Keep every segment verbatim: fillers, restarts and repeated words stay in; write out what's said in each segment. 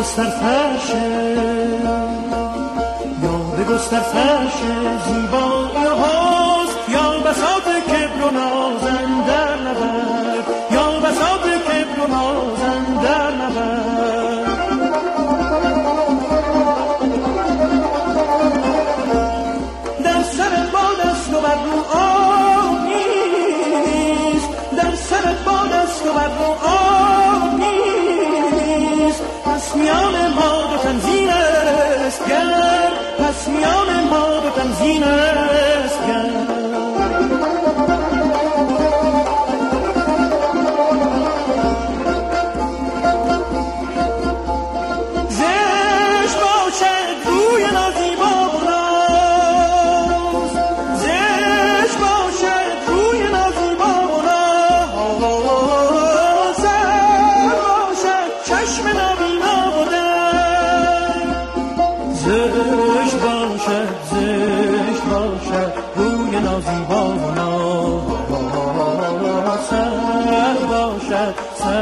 بگستر فرشه یا بگستر فرشه زیبایی و حسن یا بساط کبر و نازن در نبرد یا بساط کبر و نازن در نبرد در سر باد است و بر رو آب نیست در سر باد است و بر رو آب نیست پس میان ما دو تنزین است گر پس میان ما دو تنزین است گر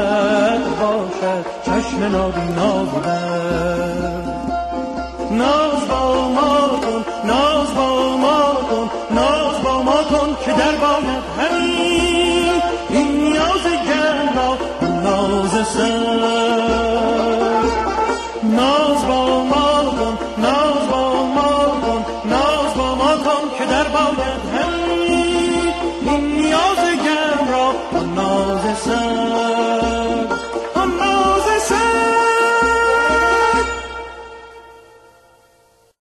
چشم نابینا بودن.